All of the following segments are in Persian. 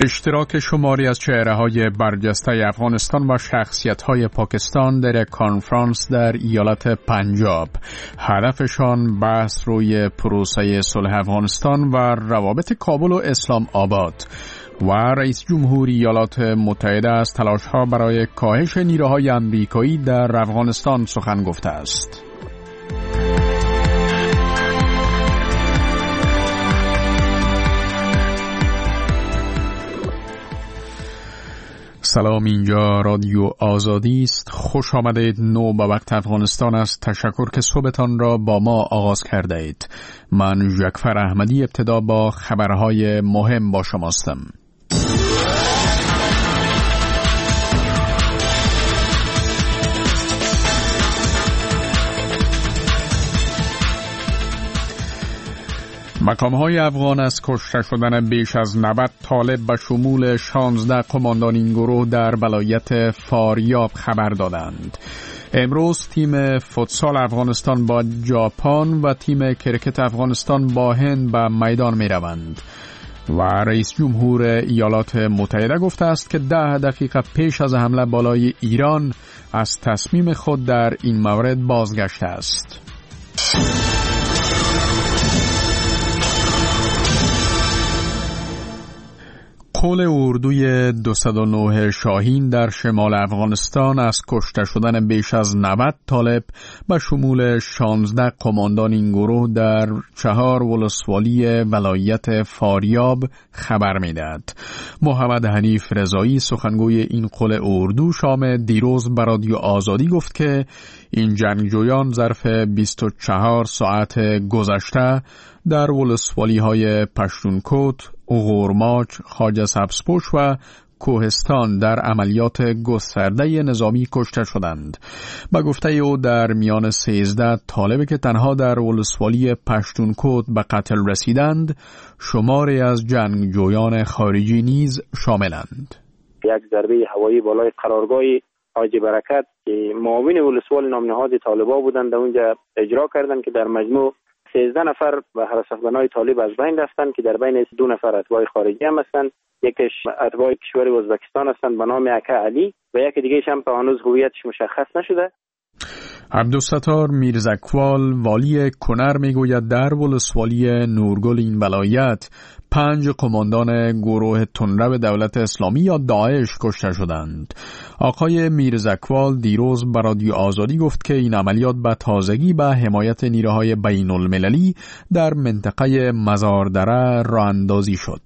اشتراک شماری از چهره‌های برجسته افغانستان و شخصیت‌های پاکستان در کنفرانس در ایالت پنجاب. هدفشان بحث روی پروسه صلح افغانستان و روابط کابل و اسلام آباد و رئیس جمهور ایالات متحده از تلاش‌ها برای کاهش نیروهای آمریکایی در افغانستان سخن گفته است. سلام، اینجا رادیو آزادی است. خوش آمدید. نو به وقت افغانستان است. تشکر که صبحتان را با ما آغاز کرده اید. من ژکفر احمدی ابتدا با خبرهای مهم با شماستم. مقام‌های افغان از کشته شدن بیش از 90 طالب به شمول 16 قماندان این گروه در ولایت فاریاب خبر دادند. امروز تیم فوتسال افغانستان با ژاپن و تیم کرکت افغانستان با هند به میدان می روند و رئیس جمهور ایالات متحده گفته است که 10 دقیقه پیش از حمله بالای ایران از تصمیم خود در این مورد بازگشته است. قول اردوی 209 شاهین در شمال افغانستان از کشته شدن بیش از 90 طالب به شمول 16 قماندان این گروه در 4 ولسوالی ولایت فاریاب خبر می‌دهد. محمد حنیف رضایی سخنگوی این قول اردو شام دیروز به رادیو آزادی گفت که این جنگجویان ظرف 24 ساعت گذشته در ولسوالی‌های پشتونکوت، اغورماچ، خواجه سبزپوش و کوهستان در عملیات گسترده نظامی کشته شدند. به گفته او در میان 13 طالبی که تنها در ولسوالی پشتونکوت به قتل رسیدند، شماری از جنگجویان خارجی نیز شاملند. یک ضربه هوایی بالای قرارگاه حاجی برکت که معاون ولسوال نامنهاد طالبا بودند اونجا اجرا کردند که در مجموع 13 نفر و حراس افغانای طالب از بین رفتند که در بین 2 نفر اتباع خارجی هم هستند. یکیش اتباع کشور ازبکستان هستند به نام اکا علی و یکی دیگه‌ش هم تا هنوز هویتش مشخص نشده. عبدالستار میرزکوال والی کنر میگوید در ولسوالی نورگل این ولایت 5 قماندان گروه تندرو دولت اسلامی یا داعش کشته شدند. آقای میرزکوال دیروز به رادیو آزادی گفت که این عملیات به تازگی به حمایت نیروهای بین المللی در منطقه مزاردره راه اندازی شد.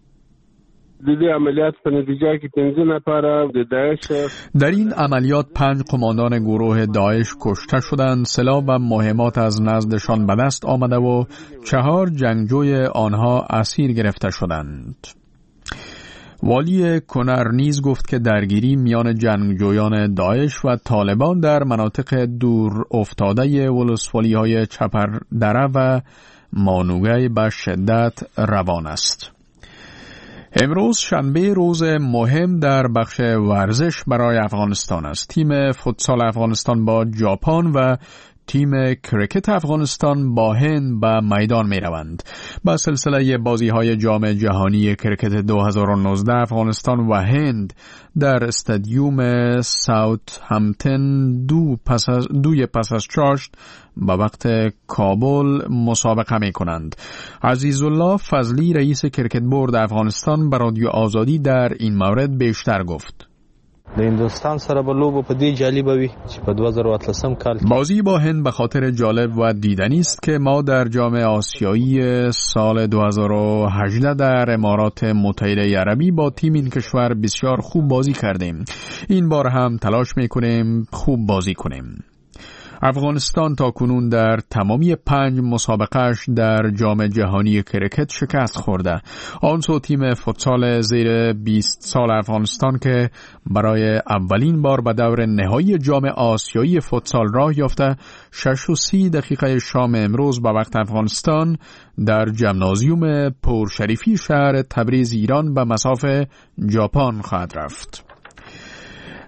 در این عملیات 5 قماندان گروه داعش کشته شدند. سلاح و مهمات از نزدشان به دست آمده و 4 جنگجوی آنها اسیر گرفته شدند. والی کنر نیز گفت که درگیری میان جنگجویان داعش و طالبان در مناطق دور افتاده ولسوالی‌های چپردره و مانوگی به شدت روان است. امروز شنبه روز مهم در بخش ورزش برای افغانستان است. تیم فوتسال افغانستان با ژاپن و تیم کرکت افغانستان با هند به میدان می روند. با سلسله بازی‌های جام جهانی کرکت 2019 افغانستان و هند در استادیوم ساوت همپتون 2 پس از چاشت به وقت کابل مسابقه می کنند. عزیزالله فضلی رئیس کرکت بورد افغانستان به رادیو آزادی در این مورد بیشتر گفت. د هندوستان سره به لوبو په دې جالب وي چې په 2013 کال بازی با هند به خاطر جالب و دیدنی است که ما در جام آسیایی سال 2018 در امارات متحده عربی با تیم این کشور بسیار خوب بازی کردیم. این بار هم تلاش می‌کنیم خوب بازی کنیم. افغانستان تا کنون در تمامی 5 مسابقهش در جام جهانی کرکت شکست خورده. آنسو تیم فوتسال زیر 20 سال افغانستان که برای اولین بار به دور نهایی جام آسیایی فوتسال راه یافته 6:30 دقیقه شام امروز به وقت افغانستان در ژیمنازیوم پرشریفی شهر تبریز ایران به مصاف ژاپن خواهد رفت.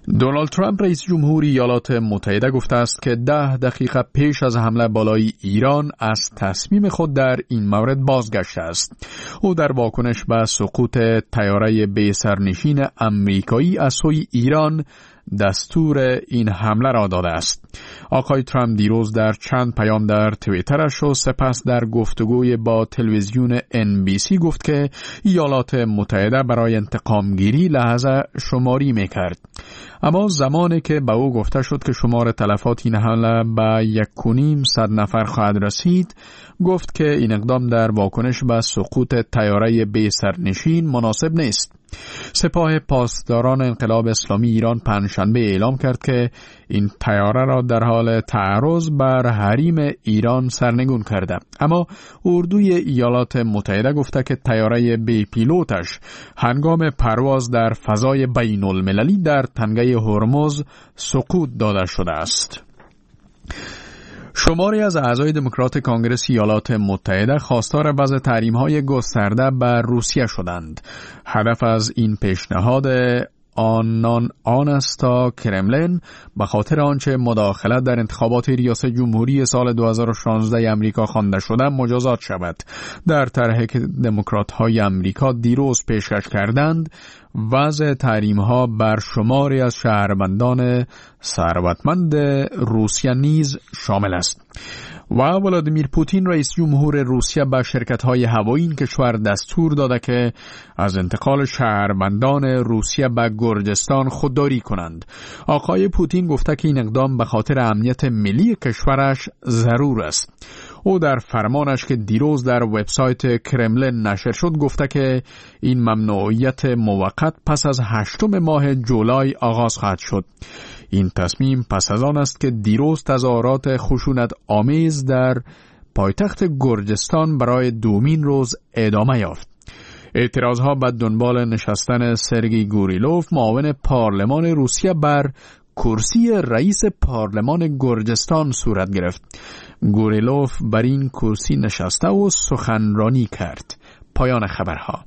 دونالد ترامپ رئیس جمهوری ایالات متحده گفته است که 10 دقیقه پیش از حمله بالای ایران از تصمیم خود در این مورد بازگشته است. او در واکنش به سقوط طیاره بی سرنشین آمریکایی از سوی ایران دستور این حمله را داده است. آقای ترامپ دیروز در چند پیام در توییترش و سپس در گفتگوی با تلویزیون NBC گفت که ایالات متحده برای انتقام گیری لحظه شماری میکرد. اما زمانی که به او گفته شد که شمار تلفات این حمله به 1.5 نفر خواهد رسید، گفت که این اقدام در واکنش به سقوط طیاره بی سرنشین مناسب نیست. سپاه پاسداران انقلاب اسلامی ایران پنجشنبه اعلام کرد که این طیاره را در حال تعرض بر حریم ایران سرنگون کرده. اما اردوی ایالات متحده گفته که طیاره بی پیلوتش هنگام پرواز در فضای بین المللی در تنگه هرمز سقوط داده شده است. شماری از اعضای دموکرات کانگرس ایالات متحده خواستار وضع تحریم‌های گسترده بر روسیه شدند. هدف از این پیشنهاد آن است تا کرملین به خاطر آنچه مداخلت در انتخابات ریاست جمهوری سال 2016 امریکا خوانده شده مجازات شود. در طرحی که دموکرات‌های امریکا دیروز پیشکش کردند، وضع تحریم‌ها بر شماری از شهروندان ثروتمند روسیه نیز شامل است. و ولادیمیر پوتین رئیس جمهور روسیه به شرکت‌های هوایی این کشور دستور داده که از انتقال شهروندان روسیه به گرجستان خودداری کنند. آقای پوتین گفته که این اقدام به خاطر امنیت ملی کشورش ضرور است. او در فرمانش که دیروز در وبسایت کرملین نشر شد گفته که این ممنوعیت موقت پس از 8 ماه جولای آغاز خواهد شد. این تصمیم پس از آن است که دیروز تظاهرات خشونت آمیز در پایتخت گرجستان برای دومین روز ادامه یافت. اعتراضها به دنبال نشستن سرگئی گوریلوف معاون پارلمان روسیه بر کرسی رئیس پارلمان گرجستان صورت گرفت. گوریلوف بر این کرسی نشسته و سخنرانی کرد. پایان خبرها.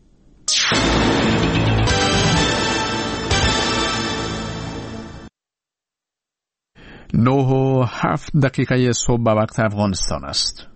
9:07 صبح به وقت افغانستان است.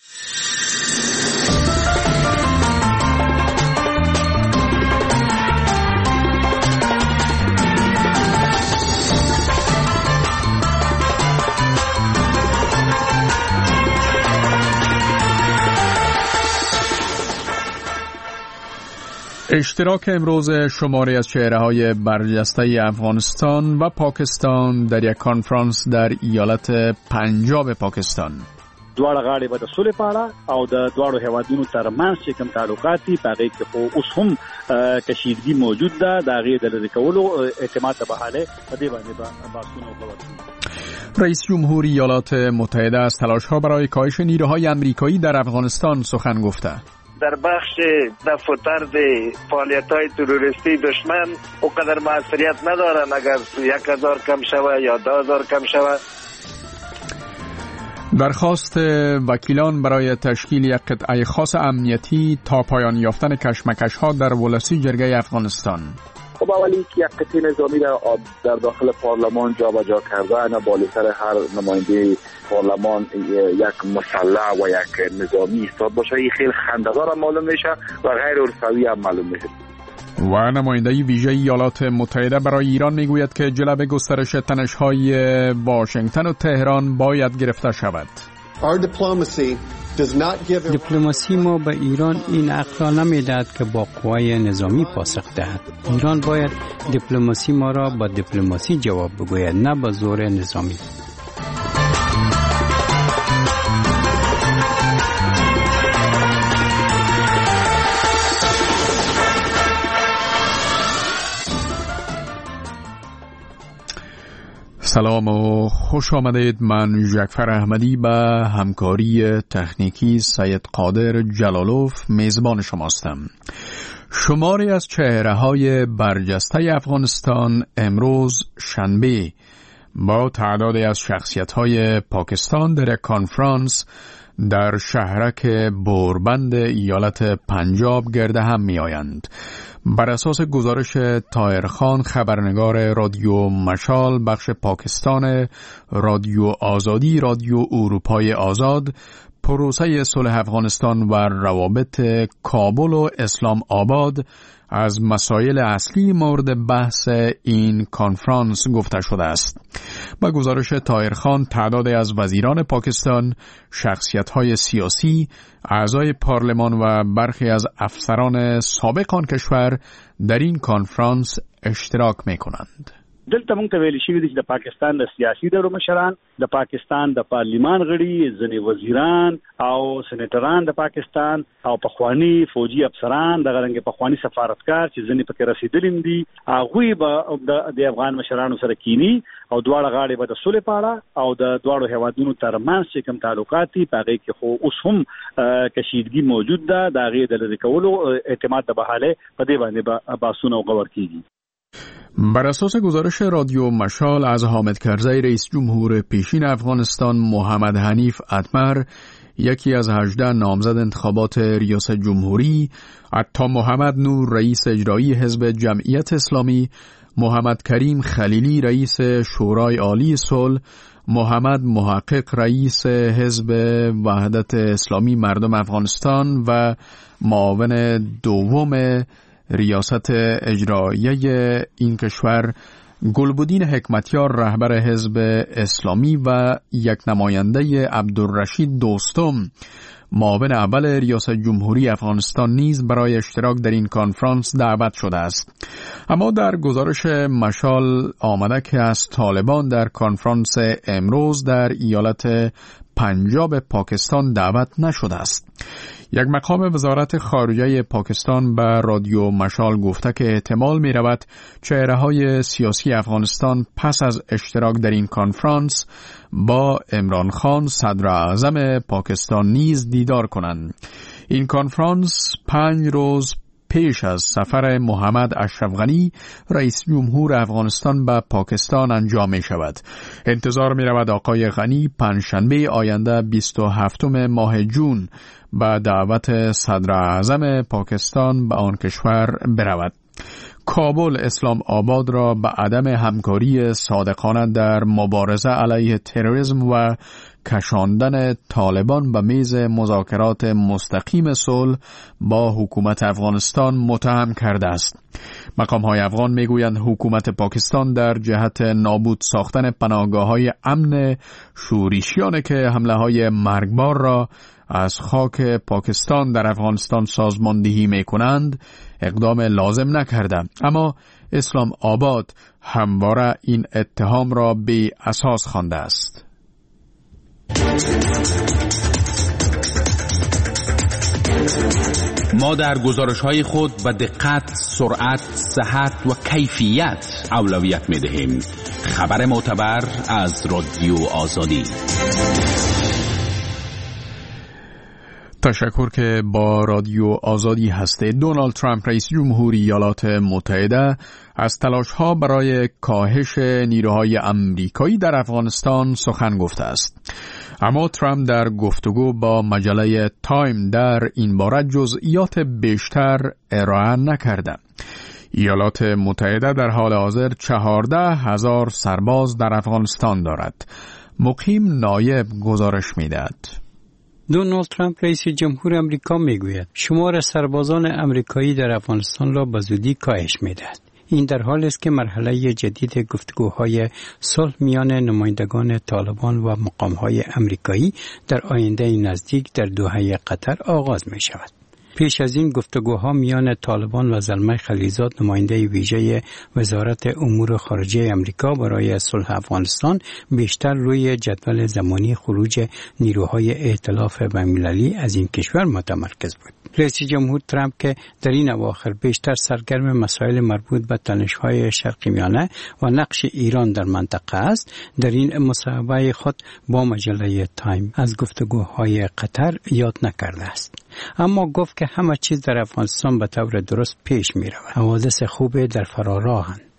اشتراک امروز شماری از چهره‌های برجسته افغانستان و پاکستان در یک کنفرانس در ایالت پنجاب پاکستان. دواړه غاړې به د سولې په اړه او د دواړو هیوادونو ترمنځ چې کوم تعلقات دي په هغې کې خو اوس هم کشیدګي موجود ده. د هغې د لرې کولو اعتماد د بحالې په دې باندې بحثونه وکړي. رئیس جمهوری ایالات متحده از تلاش‌ها برای کاهش نیروهای آمریکایی در افغانستان سخن گفته. در بخش دفع و طرد فعالیت‌های تروریستی دشمن اونقدر موثریت ندارن. اگر 1000 کم شود یا 2000 کم شود. درخواست وکیلان برای تشکیل یک قطعه خاص امنیتی تا پایان یافتن کشمکش‌ها در ولسی جرگه افغانستان. خب اولی که یک قطعه نظامی در داخل پارلمان جابجا کردن، بالاتر هر نماینده پارلمان یک مسلح و یک نظامی ایستاد باشه، این خیلی خنده‌دار معلوم میشه و غیر عرفی هم معلوم میشه. و نماینده ویژه ایالات متحده برای ایران میگوید که جلب گسترش تنش‌های واشنگتن و تهران باید گرفته شود. دیپلماسی ما به ایران این حق را نمیدهد که با قوای نظامی پاسخ دهد. ایران باید دیپلماسی ما را با دیپلماسی جواب بگوید، نه با زور نظامی. سلام و خوش آمدید. من جعفر احمدی به همکاری تکنیکی سید قادر جلالوف میزبان شماستم. شماری از چهره‌های برجسته افغانستان امروز شنبه با تعدادی از شخصیت‌های پاکستان در کنفرانس در شهرک بوربند ایالت پنجاب گرد هم می‌آیند. بر اساس گزارش طاهرخان، خبرنگار رادیو مشال بخش پاکستان رادیو آزادی، رادیو اروپای آزاد، پروسه صلح افغانستان و روابط کابل و اسلام آباد از مسائل اصلی مورد بحث این کنفرانس گفته شده است. با گزارش طاهرخان، تعدادی از وزیران پاکستان، شخصیت‌های سیاسی، اعضای پارلمان و برخی از افسران سابق آن کشور در این کنفرانس اشتراک می‌کنند. دلته مونږ ته ویل شوي دي چې د پاکستان د سیاسي ډلو مشران، د پاکستان د پارلیمان غړي، ځینې وزیران او سېنیټران د پاکستان او پخوانی فوجي افسران، د غرنګ پخوانی سفارتکار چې ځینې پکې رسیدلي دي، هغوی به د افغان مشرانو سره کینی او دواړه غاړې به د سولې په اړه او د دواړو هیوادونو ترمنځ چې کوم تعلقات دي په هغې کې خو اوس هم کشیدګي موجود ده. د هغې د لرې کولو اعتماد د بحالې په دې باندې به بحثونه او غور کیږي. بر اساس گزارش رادیو مشال از حامد کرزی، رئیس جمهور پیشین افغانستان، محمد حنیف اتمر، یکی از 18 نامزد انتخابات ریاست جمهوری، عطا محمد نور، رئیس اجرایی حزب جمعیت اسلامی، محمد کریم خلیلی، رئیس شورای عالی صلح، محمد محقق، رئیس حزب وحدت اسلامی مردم افغانستان و معاون دوم ریاست اجرایی این کشور، گلبدین حکمتیار، رهبر حزب اسلامی و یک نماینده عبدالرشید دوستم، معاون اول ریاست جمهوری افغانستان نیز برای اشتراک در این کنفرانس دعوت شده است. اما در گزارش مشال آمده که از طالبان در کنفرانس امروز در ایالت پنجاب پاکستان دعوت نشده است. یک مقام وزارت خارجه پاکستان به رادیو مشال گفته که احتمال می رود چهره‌های سیاسی افغانستان پس از اشتراک در این کنفرانس با عمران خان صدر اعظم پاکستان نیز دیدار کنند. این کنفرانس 5 روز پیش از سفر محمد اشرف غنی، رئیس جمهور افغانستان به پاکستان انجام می شود. انتظار می رود آقای غنی پنجشنبه آینده 27 ماه جون به دعوت صدر اعظم پاکستان به آن کشور برود. کابل اسلام آباد را به عدم همکاری صادقانه در مبارزه علیه تروریسم و کشاندن طالبان به میز مذاکرات مستقیم صلح با حکومت افغانستان متهم کرده است. مقام‌های افغان میگویند حکومت پاکستان در جهت نابود ساختن پناهگاه‌های امن شورشیان که حمله‌های مرگبار را از خاک پاکستان در افغانستان سازماندهی می‌کنند اقدام لازم نکرده، اما اسلام آباد همواره این اتهام را بی اساس خوانده است. ما در گزارش‌های خود به دقت، سرعت، صحت و کیفیت اولویت می‌دهیم. خبر معتبر از رادیو آزادی. تشکر که با رادیو آزادی هستید. دونالد ترامپ رئیس جمهوری ایالات متحده از تلاش‌ها برای کاهش نیروهای آمریکایی در افغانستان سخن گفته است. اما ترامپ در گفتگو با مجله تایم در این باره جزئیات بیشتر ارائه نکرده. ایالات متحده در حال حاضر 14,000 سرباز در افغانستان دارد. مقیم نایب گزارش می‌دهد. دونالد ترامپ رئیس جمهور آمریکا میگوید شمار سربازان آمریکایی در افغانستان را به زودی کاهش می‌دهد. این در حالی است که مرحله جدید گفتگوهای صلح میان نمایندگان طالبان و مقام‌های آمریکایی در آینده نزدیک در دوحه قطر آغاز می‌شود. پیش از این گفتگوها میان طالبان و زلمه خلیلزاد، نماینده ویژه وزارت امور خارجه آمریکا برای صلح افغانستان، بیشتر روی جدول زمانی خروج نیروهای ائتلاف بین‌المللی از این کشور متمرکز بود. رئیس جمهور ترامپ که در این اواخر بیشتر سرگرم مسائل مربوط به تنش‌های شرق میانه و نقش ایران در منطقه است، در این مصاحبه خود با مجله تایم از گفتگوهای قطر یاد نکرده است. اما گفت که همه چیز در افغانستان به طور درست پیش می رود. حوادث خوبه در فراراهند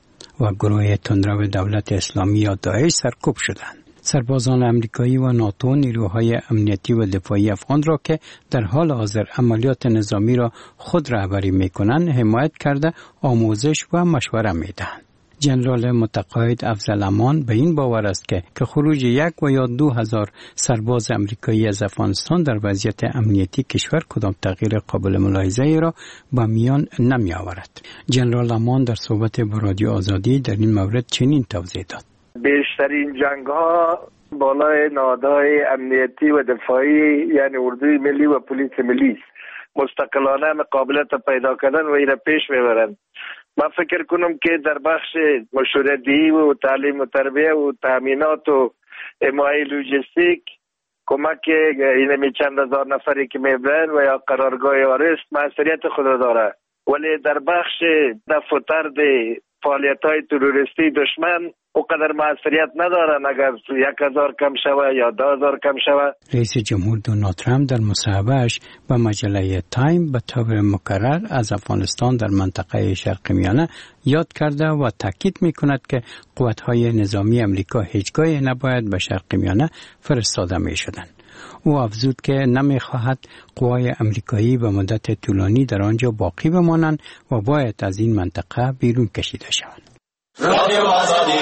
و گروه تندرو دولت اسلامی یا داعش سرکوب شدند. سربازان آمریکایی و ناتو نیروهای امنیتی و دفاعی افغان را که در حال حاضر عملیات نظامی را خود رهبری می‌کنند حمایت کرده آموزش و مشوره می‌دهند. جنرال متقاعد افضل امان به این باور است که خروج 1 و یا 2000 سرباز آمریکایی از افغانستان در وضعیت امنیتی کشور کدام تغییر قابل ملاحظه‌ای را به میان نمی آورد. جنرال امان در صحبت با رادیو آزادی در این مورد چنین توضیح داد: بیشترین جنگ‌ها بالای نهادهای امنیتی و دفاعی یعنی اردوی ملی و پلیس ملی مستقلانه قابلیت پیدا کردن و ایره پیش میبرند. من فکر کنم که در بخش مشورتی و تعلیم و تربیه و تامینات و حمایت لوجستیک کمک این چند هزار نفری که میبرن و یا قرارگاه آرست مسئولیت خود داره، ولی در بخش دفع و طرد فعالیت‌های تروریستی دشمن اونقدر مسئولیت ندارن اگر 1000 کم شوه یا 2000 کم شوه. رئیس جمهور دونالد ترامپ در مصاحبه‌اش با مجله تایم به طور مکرر از افغانستان در منطقه شرق میانه یاد کرده و تاکید می‌کند که قوت‌های نظامی آمریکا هیچگاه نباید به شرق میانه فرستاده می‌شدند. او افزود که نمی‌خواهد قوای آمریکایی به مدت طولانی در آنجا باقی بمانند و باید از این منطقه بیرون کشیده شوند. رادیو آزادی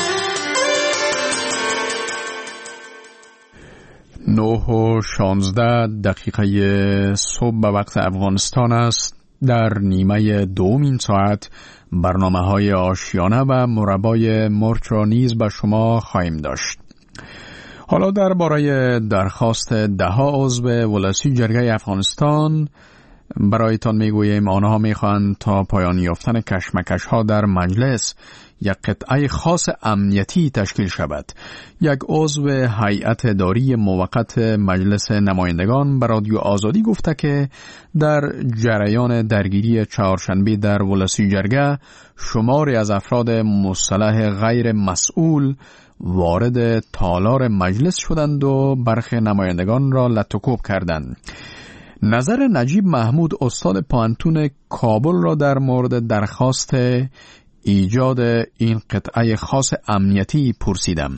9:16 صبح به وقت افغانستان است. در نیمه دوم این ساعت برنامه‌های آشیانه و مربای مرچ را نیز به شما خواهیم داشت. حالا درباره درخواست 10 عضو ولسی جرگه افغانستان برایتان میگوییم. آنها میخواهند تا پایان یافتن کشمکش‌ها در مجلس یک قطعه خاص امنیتی تشکیل شود. یک عضو هیئت اداری موقت مجلس نمایندگان به رادیو آزادی گفته که در جریان درگیری چهارشنبه در ولسی جرگه شماری از افراد مسلح غیر مسئول وارد تالار مجلس شدند و برخی نمایندگان را لطوکوب کردند. نظر نجیب محمود استاد پانتون کابل را در مورد درخواست ایجاد این قطعه خاص امنیتی پرسیدم.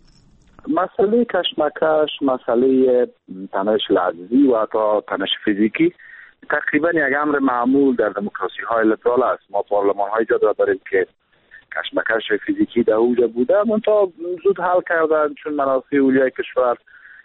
مسئله کشمکش، مسئله تنش لفظی و حتی تنش فیزیکی تقریبا یک امر معمول در دموکراسی های لیبرال است. ما پارلمان های جا داریم که کشمکش فیزیکی در اوج بوده، منتها زود حل کردن چون منافع اولیای کشور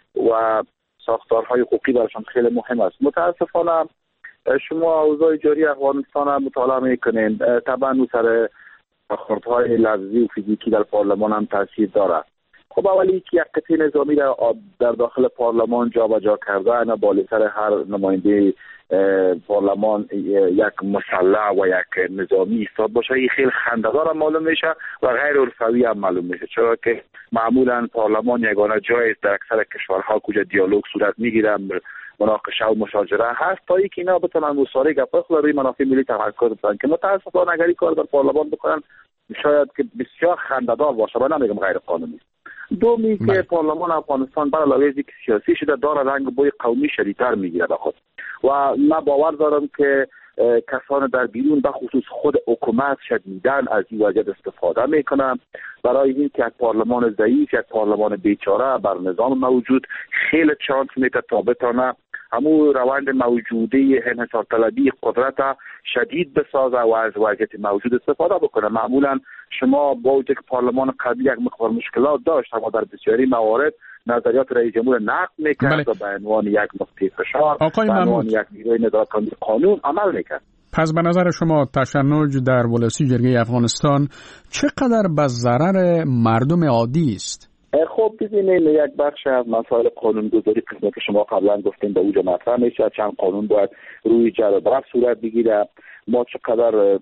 و ساختارهای حقوقی برشان خیلی مهم است. متاسفانه شما اوضاع جاری افغانستان مطالعه میکنین، طبعا اون سر برخوردهای لفظی و فیزیکی در پارلمان هم تاثیر داره. خب اولی که یک قطعه نظامی در داخل پارلمان جابجا کردن بالاتر هر نماینده پارلمان یک مسلح و یک نظامی ایستاد باشه، این خیلی خنده‌دار معلوم میشه و غیر عرفی هم معلوم میشه، چرا که معمولا پارلمان یگانه جایی است در اکثر کشورها کجا دیالوگ صورت میگیره، مناقشه و مشاجره هست تا اینکه اینا بتونن مصالحه گپ خود روی منافع ملی تمرکز بکنن که متاسفانه اگر این کار در پارلمان بکنن شاید که بسیار خنده‌دار باشه و نمیگم غیر قانونی. دومی که پارلمان افغانستان بر علاوه از اینکه سیاسی شده داره رنگ بوی قومی شدیدتر میگیره به خود و من باور دارم که کسان در بیرون به خصوص خود حکومت شدیداً از این وجه استفاده میکنن برای این که یک پارلمان ضعیف، یک پارلمان بیچاره بر نظام موجود خیلی چانس میده تا بتونه همون روند موجوده انحصار طلبی قدرت شدید بسازه و از وضعیت موجود استفاده بکنه. معمولا شما با وجود که پارلمان قبلی یک مقدار مشکلات داشت اما در بسیاری موارد نظریات رئیس جمهور نقد میکرد و به عنوان یک نقطه فشار به عنوان یک نیروی نظارت‌کننده قانون عمل میکرد. پس به نظر شما تشنج در ولسی جرگه افغانستان چقدر به ضرر مردم عادی است؟ خب ببینید یک بخش از مسائل قانونگذاری قسمت که شما قبلا گفتین به اوج مطرح میشه، چند قانون باید روی جر و بحث صورت بگیره. ما چقدر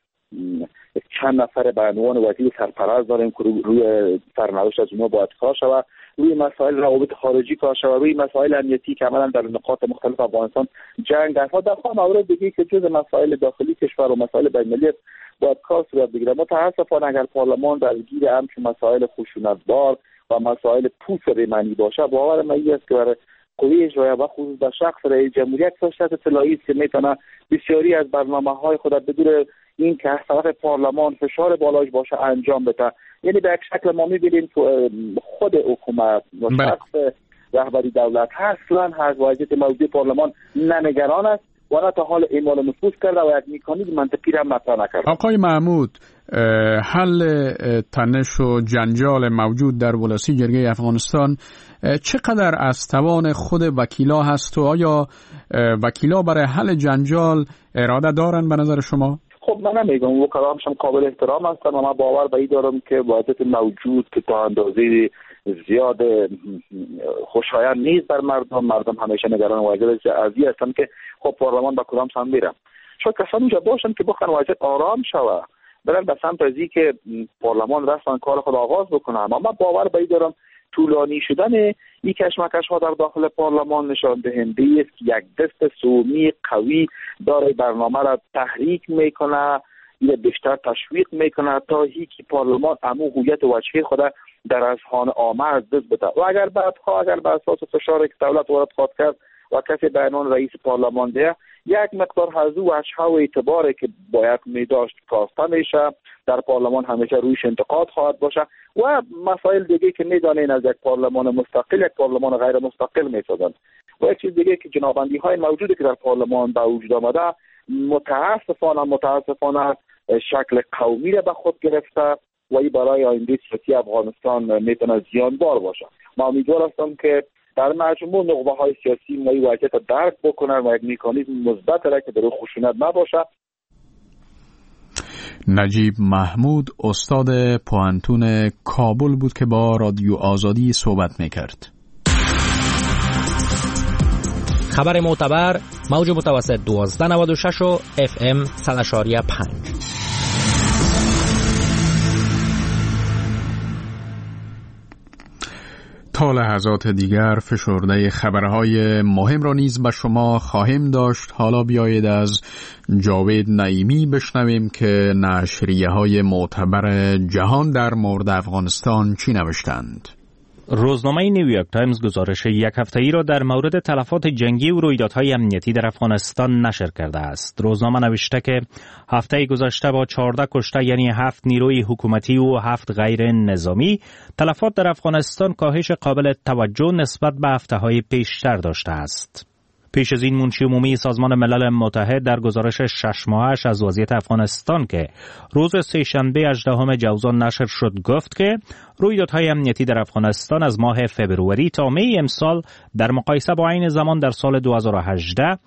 چند نفر به عنوان وزیر سرپرست داریم که روی سرنوشت از اونها باید کار شود، روی مسائل روابط خارجی کار شود، روی مسائل امنیتی که عملا در نقاط مختلف افغانستان جنگ است و در موارد دیگه که جز مسائل داخلی کشور و مسائل بین‌المللی باید کار صورت بگیره. متاسفانه اگر پارلمان درگیر همچون مسائل خشونت‌بار و مسائل پوست ریمنی باشه، باور من است که برای قوه اجرایی و خصوص به شخص رئیس جمهوری یک فرصت اطلاعی است که میتونه بسیاری از برنامه‌های خود بدون این که از طرف پارلمان فشار بالاش باشه انجام بده. یعنی به یک شکل ما می‌بینیم خود حکومت و شخص رهبری دولت اصلا از وضعیت موجود پارلمان نگران است و نه تا حال اعمال نفوذ کرده و یک مکانیزم منطقی را مطرح نکرده. آقای محمود، حل تنش و جنجال موجود در ولسی جرگه افغانستان چقدر از توان خود وکیلا هست و آیا وکیلا برای حل جنجال اراده دارن به نظر شما؟ خب من نمیگم وکلامشم قابل احترام هستن و من باور به این دارم که وضعیت موجود که تا اندازه زیاد خوشایند نیست بر مردم همیشه نگران وضعیت ازی هستن که خب پارلمان با کدام سمت میرن. شاید کسانی اینجا باشن که بخوان وضعیت آرام شوه برن به سمت ازی که پارلمان رسما کار خود آغاز بکنه. اما من باور به این دارم طولانی شدن این کشمکش ها در داخل پارلمان نشان دهنده است که یک دست سومی قوی داره برنامه را تحریک میکنه یا بیشتر تشویق میکنه تا که پارلمان امو هویت وجهی خود در اذهان عامه از دست بده و اگر به اساس فشاری که دولت وارد خواهد کرد و کسی به عنوان رئیس پارلمان ده یک مقدار حضور و اشها و اعتباری که باید میداشت کاسته میشه در پارلمان همیشه رویش انتقاد خواهد باشه و مسائل دیگه که میدانین از یک پارلمان مستقل یک پارلمان غیر مستقل میسازند و یک چیز دیگه که جنابندی های موجودی که در پارلمان به وجود آمده متاسفانه شکل قومی را به خود گرفته و این برای آینده سیاسی افغانستان میتونه زیانبار باشه. ما امیدوار هستم که در مجموع نخبه های سیاسی ما این وضعیت را درک بکنن و یک مکانیزم مثبت را که در خشونت نباشه. نجیب محمود استاد پوهنتون کابل بود که با رادیو آزادی صحبت میکرد. خبر معتبر موج متوسط 1296 و FM 100.5. تا لحظات دیگر فشرده خبرهای مهم را نیز به شما خواهیم داشت. حالا بیایید از جاوید نعیمی بشنویم که نشریه‌های معتبر جهان در مورد افغانستان چی نوشتند. روزنامه نیویورک تایمز گزارش یک هفته‌ای را در مورد تلفات جنگی و رویدادهای امنیتی در افغانستان نشر کرده است. روزنامه نوشته که هفته گذشته با 14 کشته یعنی 7 نیروی حکومتی و 7 غیر نظامی، تلفات در افغانستان کاهش قابل توجه نسبت به هفته‌های پیشتر داشته است. پیش از این منشی عمومی سازمان ملل متحد در گزارش 6 ماهش از وضعیت افغانستان که روز سه‌شنبه 18 ژوئن نشر شد گفت که رویدادهای امنیتی در افغانستان از ماه فبروری تا می امسال در مقایسه با عین زمان در سال 2018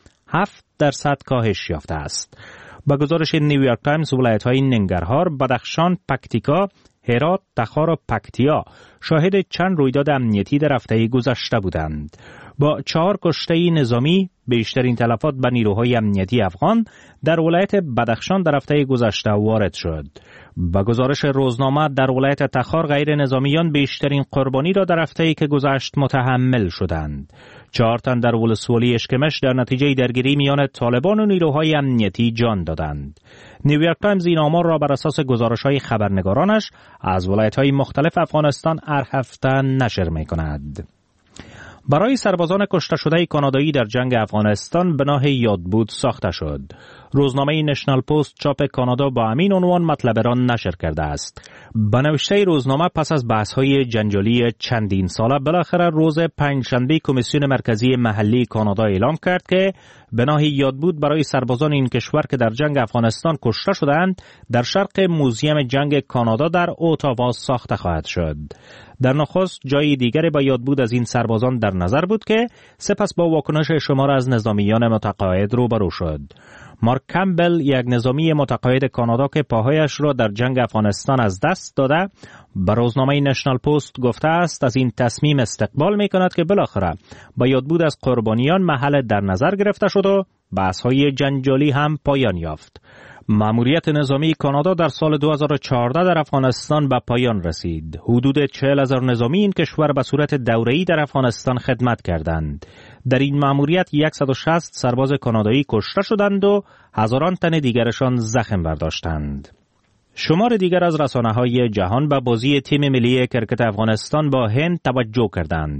7% کاهش یافته است. با گزارش نیویورک تایمز ولایت‌های ننگرهار، بدخشان، پکتیکا، هرات، تخار و پکتیا شاهد چند رویداد امنیتی در هفته گذشته بودند. با 4 کشته نظامی، بیشترین تلفات به نیروهای امنیتی افغان در ولایت بدخشان در هفته گذشته وارد شد. با گزارش روزنامه در ولایت تخار غیر نظامیان بیشترین قربانی را در هفته که گذشت متحمل شدند. 4 تن در ولسوالی اشکمش در نتیجه درگیری میان طالبان و نیروهای امنیتی جان دادند. نیویورک تایمز این آمار را بر اساس گزارش‌های خبرنگارانش از ولایت‌های مختلف افغانستان هر هفته نشر می‌کند. برای سربازان کشته شده کانادایی در جنگ افغانستان بناه یادبود ساخته شد. روزنامه نشنال پست چاپ کانادا با همین عنوان مطلب را نشر کرده است. به نوشته روزنامه پس از بحث‌های جنجالی چندین ساله بالاخره روز پنجشنبه کمیسیون مرکزی محلی کانادا اعلام کرد که بناه یادبود برای سربازان این کشور که در جنگ افغانستان کشته شدند در شرق موزیم جنگ کانادا در اوتاوا ساخته خواهد شد. در نخست جای دیگری با یادبود از این سربازان در نظر بود که سپس با واکنش شمار از نظامیان متقاعد روبرو شد. مارک کمبل، یک نظامی متقاعد کانادا که پاهایش را در جنگ افغانستان از دست داده، به روزنامه نشنال پست گفته است از این تصمیم استقبال می کند که بالاخره با یادبود از قربانیان محل در نظر گرفته شد و بحث‌های جنجالی هم پایان یافت. مأموریت نظامی کانادا در سال 2014 در افغانستان به پایان رسید. حدود 40,000 نظامی این کشور به صورت دوره‌ای در افغانستان خدمت کردند. در این مأموریت 160 سرباز کانادایی کشته شدند و هزاران تن دیگرشان زخم برداشتند. شمار دیگر از رسانه‌های جهان به بازی تیم ملی کرکت افغانستان با هند توجه کردند.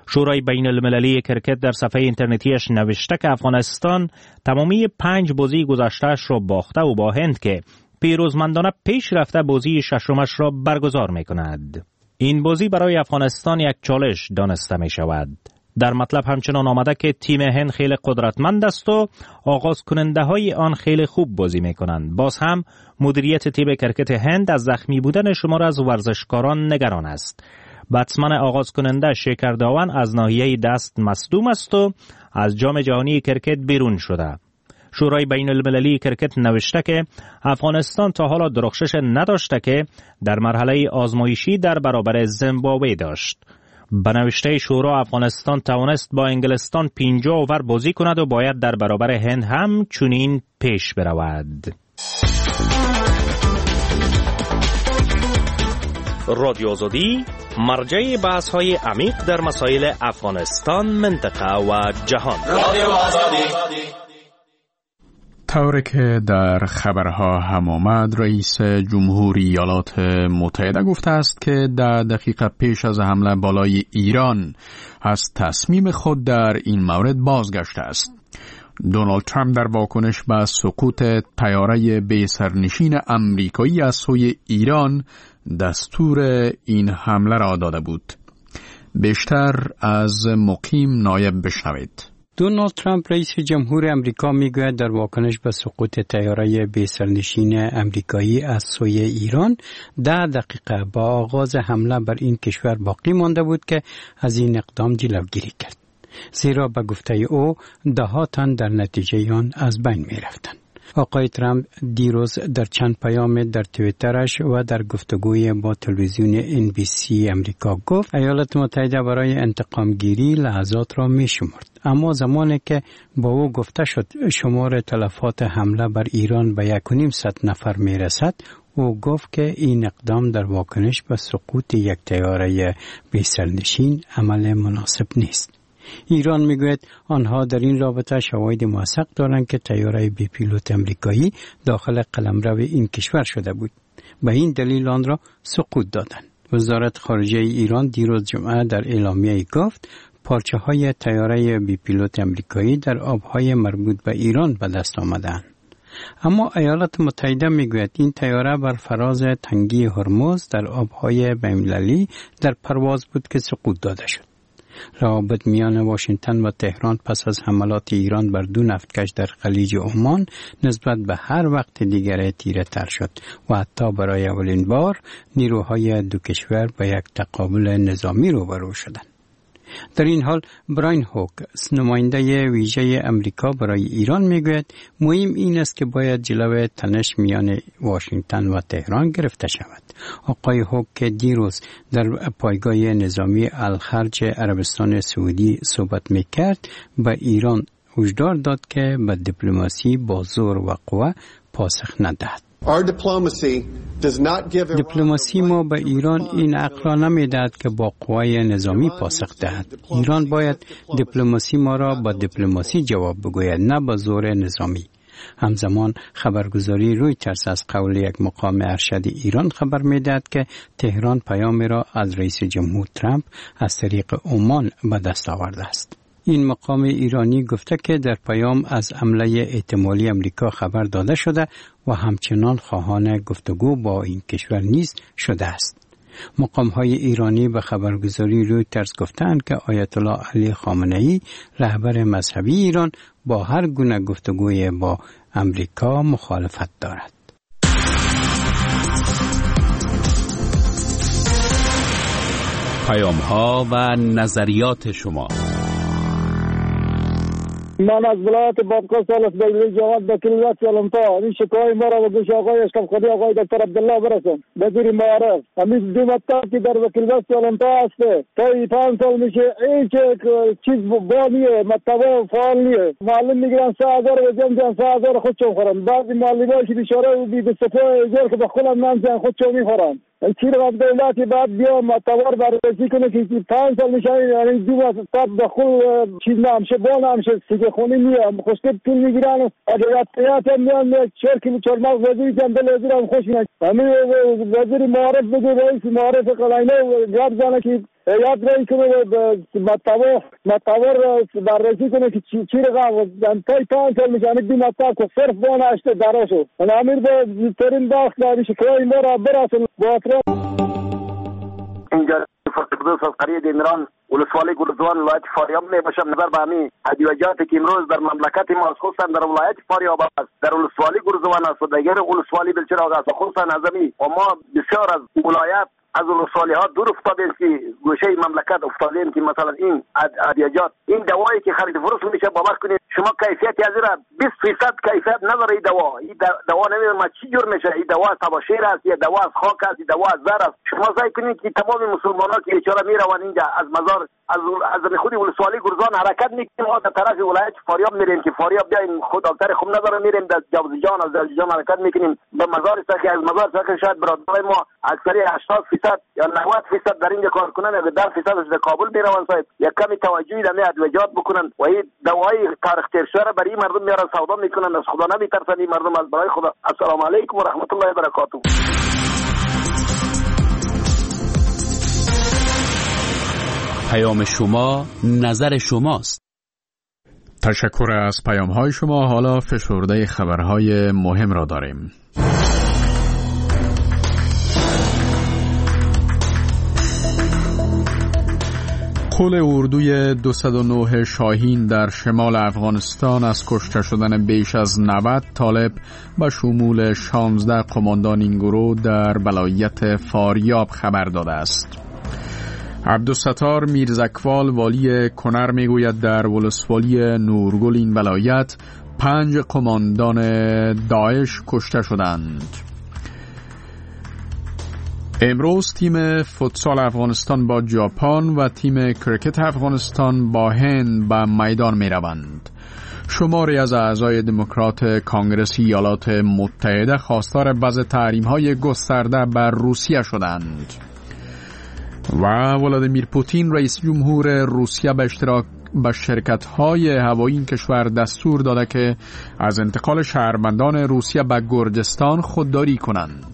شورای بین المللی کرکت در صفحه اینترنتیش نوشته که افغانستان تمامی 5 بازی گذشته‌اش را باخته و با هند که پیروزمندانه پیش رفته بازی ششمش را برگزار می کند. این بازی برای افغانستان یک چالش دانسته می شود. در مطلب همچنان آمده که تیم هند خیلی قدرتمند است و آغاز کننده های آن خیلی خوب بازی می کنند. باز هم مدیریت تیم کرکت هند از زخمی بودن شمار از ورزشکاران نگران است. بتسمن آغاز کننده شیکر داون از ناحیه دست مصدوم است و از جام جهانی کرکت بیرون شده. شورای بین المللی کرکت نوشته که افغانستان تا حالا درخشش نداشته که در مرحله آزمایشی در برابر زیمبابوه داشت. به نوشته شورا افغانستان توانست با انگلستان 50 اوور بازی کند و باید در برابر هند هم چنین پیش برود. رادیو آزادی مرجع بحث‌های عمیق در مسائل افغانستان، منطقه و جهان. رادیو آزادی. طوری که در خبرها هم آمد، رئیس جمهوری ایالات متحده گفته است که 10 دقیقه پیش از حمله بالای ایران از تصمیم خود در این مورد بازگشته است. دونالد ترامپ در واکنش به سقوط طیاره بی سرنشین امریکایی از سوی ایران دستور این حمله را داده بود. بیشتر از مقیم نایب بشنوید. دونالد ترامپ رئیس جمهور امریکا میگوید در واکنش به سقوط طیاره بی سرنشین امریکایی از سوی ایران 10 دقیقه با آغاز حمله بر این کشور باقی مانده بود که از این اقدام جلوگیری کرد. زیرا به گفته او 10 تن در نتیجه آن از بین می رفتند. آقای ترامپ دیروز در چند پیام در توییترش و در گفتگوی با تلویزیون NBC امریکا گفت ایالات متحده برای انتقام گیری لحظات را می شمرد. اما زمانی که با او گفته شد شمار تلفات حمله بر ایران به 1.5 نفر می رسد، او گفت که این اقدام در واکنش به سقوط یک طیاره بی سرنشین عمل مناسب نیست. ایران میگوید آنها در این رابطه شواهد موثق دارند که طیاره بی پیلوت امریکایی داخل قلمرو این کشور شده بود. به این دلیل آن را سقوط دادند. وزارت خارجه ایران دیروز جمعه در اعلامیه گفت پارچه های طیاره بی پیلوت امریکایی در آبهای مربوط به ایران به دست آمدند. اما ایالات متحده میگوید این طیاره بر فراز تنگی هرمز در آبهای بین‌المللی در پرواز بود که سقوط داده شد. روابط میان واشنگتن و تهران پس از حملات ایران بر 2 نفتکش در خلیج عمان نسبت به هر وقت دیگر تیره تر شد و حتی برای اولین بار نیروهای دو کشور به یک تقابل نظامی روبرو شدند. در این حال براین هوک نماینده ویژه امریکا برای ایران میگوید مهم این است که باید جلوی تنش میان واشنگتن و تهران گرفته شود. آقای هوک که دیروز در پایگاه نظامی الخرج عربستان سعودی صحبت میکرد به ایران هشدار داد که به دیپلماسی با زور و قوه پاسخ ندهد. دیپلماسی ما به ایران این حق را نمیدهد که با قوای نظامی پاسخ دهد. ایران باید دیپلماسی ما را با دیپلماسی جواب بگوید، نه با زور نظامی. همزمان خبرگزاری رویترز از قول یک مقام ارشد ایران خبر میدهد که تهران پیامی را از رئیس جمهور ترامپ از طریق عمان به دست آورده است. این مقام ایرانی گفته که در پیام از حمله احتمالی امریکا خبر داده شده و همچنان خواهان گفتگو با این کشور نیز شده است. مقام‌های ایرانی به خبرگزاری رویترز گفتند که آیت الله علی خامنه‌ای رهبر مذهبی ایران با هر گونه گفتگوی با امریکا مخالفت دارد. پیام‌ها و نظریات شما. من از ولایت بابکا سالس بگلی جواد بکلیت سالمتا این شکای ما را به گوش آقای اشکم خودی آقای دکتر عبدالله برسن وزیر معارف همین دو مطلب که در وکیلت سالمتا هسته تا 5 سال میشه هیچ چیز بانیه مطبع فعال نیه. معلم میگیرن 3000 و جمع 3000 خودشون خورن. بعضی معلم‌ها که بیچاره و بی دستفای اجار که به خودم نمیزن خودشون میخورن. چیز را دولتی بعد بیا مطور بررسی کنه که 5 سال میشه یعنی دو مطلب دخول چیز نمیشه با نمیشه سیگه خونی میام خوشکت پول میگیرن اجراتیات میان شرکی چرماغ وزیری جنب وزیر هم خوش میاد. همین وزیر معارف بگه رئیس معارف قلعینه گرد زنه که یاد رای کنه متور بررسی کنه که چی رقم انتای تانسل میشانه بی مطاب که صرف بانه اشته دراشو و امیر به ترین باخت داری شکرای ما را براسل با اطراف اینجا فقدوس از قریه دیمران ولسوالی گرزوان ولایت فاریاب می باشم. نظر به همین ادویجاتی که امروز در مملکت ما خصوصا در ولایت فاریاب است، در ولسوالی گرزوان است و دیگر ولسوالی بلچراغ است و خصوصا نظامی و ما بسیار از ولایت از ولسوالی ها دور افتادیم که گوشه مملکت افتادیم که مثلا این ادویجات این دوایی که خرید فروش میشه باور کنید شما کیفیتی از را 20% کیفیت نداره. این دوا نمیدونم ما چی جور میشه. این دوا تباشیر است یا دوا از خاک است، دوا از زر است. شما سعی کنید که تمام مسلمان‌ها که بیچاره میروند اینجا از مزار از خود ولسوالی گرزان حرکت میکنیم ما در طرف ولایت فاریاب میریم که فاریاب بیاین خود دکتر خوب نداره میریم در جوزجان از جوزجان حرکت میکنیم به مزار ساکی از مزار ساکی شاید برادرای ما اکثری 80% یا 90% در اینجا کار کنن یا 10% از کابل میروند. صاحب یک کمی توجهی در ادویجات بکنن و این دوای تاریخ تیر شده برای مردم میارن سودا میکنن. از خدا نمیترسن این مردم از برای خدا. السلام علیکم و رحمت الله و برکاته. پیام شما نظر شماست. تشکر از پیام‌های شما. حالا فشرده خبرهای مهم را داریم. قول اردوی 209 شاهین در شمال افغانستان از کشته شدن بیش از 90 طالب به شمول 16 قماندان این گروه در ولایت فاریاب خبر داده است. عبدالستار میرزکوال والی کنر میگوید در ولسوالی نورگل این ولایت 5 قماندان داعش کشته شدند. امروز تیم فوتسال افغانستان با ژاپن و تیم کرکت افغانستان با هند به میدان می روند. شماری از اعضای دموکرات کانگرس ایالات متحده خواستار وضع تحریم‌های گسترده بر روسیه شدند. و ولادیمیر پوتین رئیس جمهور روسیه به شرکت‌های هوایی این کشور دستور داده که از انتقال شهروندان روسیه به گرجستان خودداری کنند.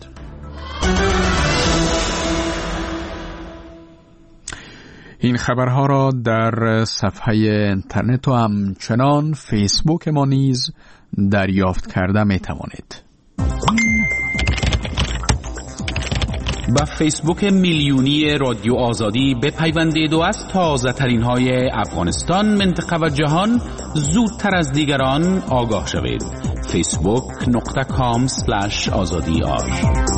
این خبرها را در صفحه اینترنت و همچنان فیسبوک ما نیز دریافت کرده می توانید. با فیسبوک میلیونی رادیو آزادی بپیوندید و از تازه ترین های افغانستان، منطقه و جهان زودتر از دیگران آگاه شوید. facebook.com/azadi.ar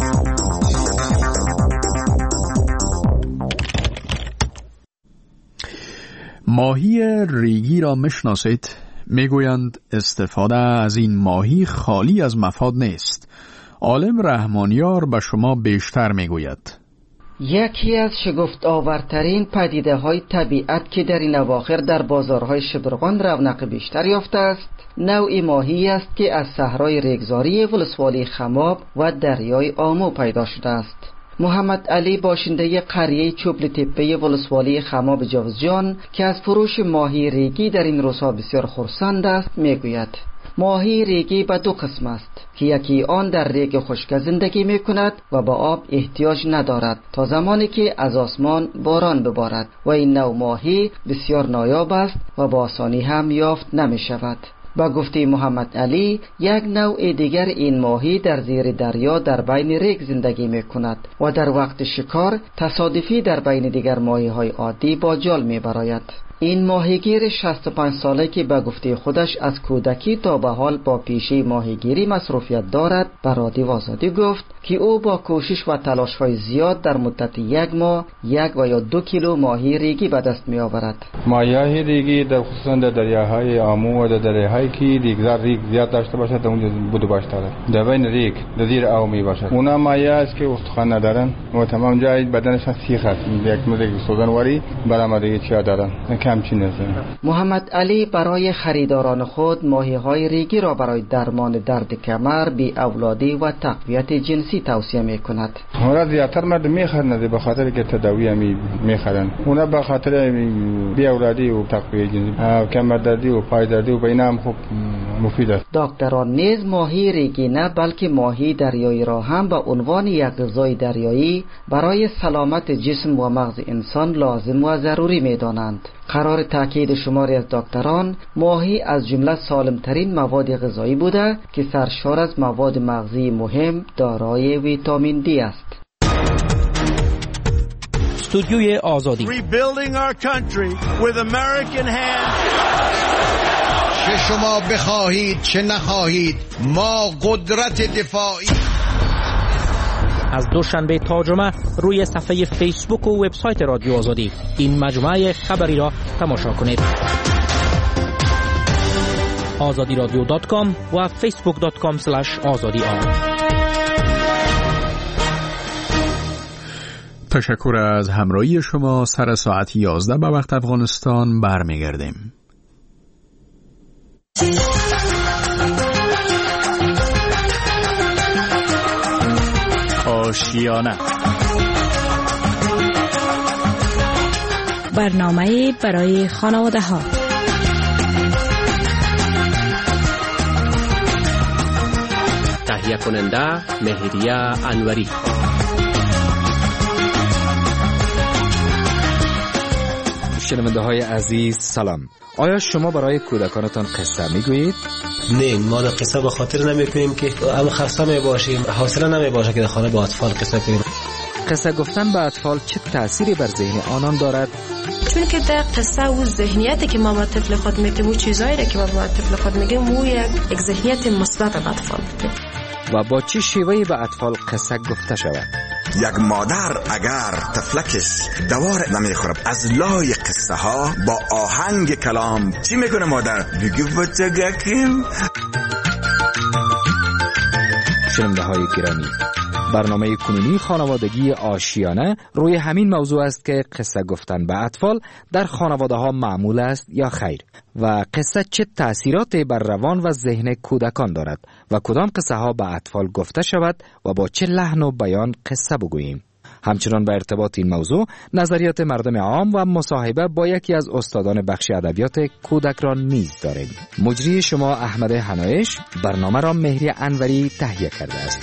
ماهی ریگی را میشناسید؟ میگویند استفاده از این ماهی خالی از مفاد نیست. عالم رحمانیار به شما بیشتر میگوید. یکی از شگفت آورترین پدیده های طبیعت که در این اواخر در بازارهای شبرغان رونق بیشتر یافته است، نوعی ماهی است که از صحرای ریگزاری ولسوالی خماب و دریای آمو پیدا شده است. محمد علی باشنده قریه چوبل تپه ولسوالی خماب جوزجان که از فروش ماهی ریگی در این روزها بسیار خرسند است میگوید ماهی ریگی به 2 قسم است که یکی آن در ریگ خشک زندگی می کند و با آب احتیاج ندارد تا زمانی که از آسمان باران ببارد و این نوع ماهی بسیار نایاب است و با آسانی هم یافت نمی شود. با گفته محمد علی یک نوع دیگر این ماهی در زیر دریا در بین ریگ زندگی می کند و در وقت شکار تصادفی در بین دیگر ماهی های عادی با جال می براید. این ماهیگیر 65 ساله که به گفته خودش از کودکی تا به حال با پیشه ماهیگیری مصروفیت دارد به رادیو آزادی گفت که او با کوشش و تلاش‌های زیاد در مدت 1 ماه 1 و یا 2 کیلو ماهی ریگی به دست می آورد. ماهی ریگی در خصوصا در دریاهای آمو و در دریاهایی که ریگ زیاد داشته باشد اونجا بوده باشد. در بین ریگ در زیر آب می باشد. اونا ماهی است که استخوان ندارن و تمام جای بدنشان سیخ است. یک مدل سوزنواری برآمدگی چیا دارن. محمد علی برای خریداران خود ماهی‌های ریگی را برای درمان درد کمر، بی اولادی و تقویت جنسی توصیه می‌کند. اونا زیادتر مردم می‌خرند به خاطر که تداوی می‌خرند. اونا به خاطر بی اولادی و تقویت جنسی، کمر دردی و پای دردی و بینام خوب مفید است. دکتران نیز ماهی ریگی نه بلکه ماهی دریایی را هم به عنوان یک غذای دریایی برای سلامت جسم و مغز انسان لازم و ضروری می دانند. قرار تاکید شماری از دکتران ماهی از جمله سالمترین مواد غذایی بوده که سرشار از مواد مغزی مهم دارای ویتامین دی است. استودیوی آزادی چه شما بخواهید چه نخواهید ما قدرت دفاعی. از دوشنبه تا جمعه روی صفحه فیسبوک و وبسایت رادیو آزادی این مجموعه خبری را تماشا کنید. azadiradio.com و facebook.com/azadi. تشکر از همراهی شما. سر ساعت 11 به وقت افغانستان برمیگردیم. آشیانه، برنامه برای خانواده ها. تهیه کننده مهریه انوری. شنونده های عزیز سلام. آیا شما برای کودکانتان قصه میگویید؟ نه، ما در قصه به خاطر نمی کنیم که هم خسته می باشیم، حوصله نمی باشه که در خانه با اطفال قصه کنیم. قصه گفتن به اطفال چه تأثیری بر ذهن آنان دارد؟ چون که در قصه و ذهنیتی که ما با طفل خود میگیم و چیزایی که ما با طفل خود میگیم و یک ذهنیت مثبت به اطفال میده. و با چه شیوهی به اطفال قصه گفته شود؟ یک مادر اگر طفلکش دوار نمیخورد از لای قصه ها با آهنگ کلام چی میکنه مادر؟ بگی بچگکیم. شنونده های گرامی، برنامه کنونی خانوادگی آشیانه روی همین موضوع است که قصه گفتن به اطفال در خانواده ها معمول است یا خیر و قصه چه تأثیراتی بر روان و ذهن کودکان دارد و کدام قصه ها به اطفال گفته شود و با چه لحن و بیان قصه بگوییم. همچنان به ارتباط این موضوع نظریات مردم عام و مصاحبه با یکی از استادان بخش ادبیات کودک را نیز داریم. مجری شما احمد حنایش، برنامه را مهری انوری تهیه کرده است.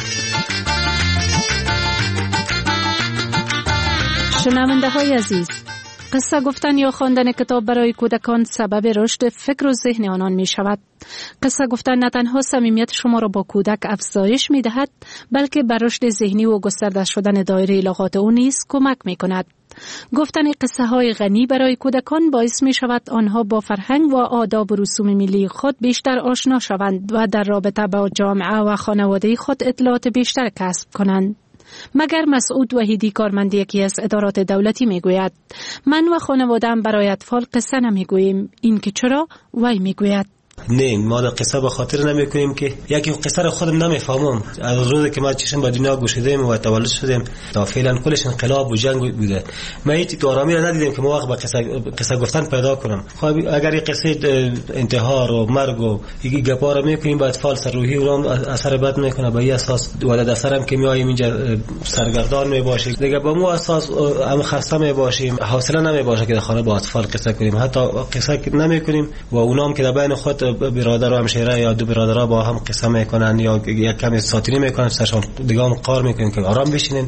شنونده های عزیز، قصه گفتن یا خواندن کتاب برای کودکان سبب رشد فکر و ذهن آنان می شود. قصه گفتن نه تنها صمیمیت شما را با کودک افزایش می دهد، بلکه بر رشد ذهنی و گسترده شدن دایره لغات او نیز کمک می کند. گفتن قصه های غنی برای کودکان باعث می شود آنها با فرهنگ و آداب و رسوم ملی خود بیشتر آشنا شوند و در رابطه با جامعه و خانواده خود اطلاعات بیشتر کسب کنند. مگر مسعود وحیدی کارمند یکی از ادارات دولتی میگوید من و خانواده‌ام برای اطفال قصه نمیگوییم. این که چرا؟ وی میگوید نه، ما در قصه به خاطر نمی کنیم که یکی قصه را خودم نمیفهمم. از روزی که ما چشم به دنیا گشودیم و تولد شدیم تا فعلا کلش انقلاب و جنگ بوده، ما هیچ تو آرامی را ندیدیم که ما وقت به قصه گفتن پیدا کنم. خب اگر این قصه انتحار و مرگ و گپا را میکنیم به اطفال سر روحی و اثر بد میکنه. به این اساس ولد اثرم که میایم اینجا سرگردان میباشیم دیگه، با مو اساس هم خسته میباشیم، حوصله نمیباشه که در خانه با اطفال قصه کنیم. حتی قصه نمیکنیم و اونام که در بین خود برادر و همشیره یا دو برادرها با هم قصه میکنن یا یک کمی ساتینی میکنن، سرشان دیگه هم قار میکنن که آرام بشینن.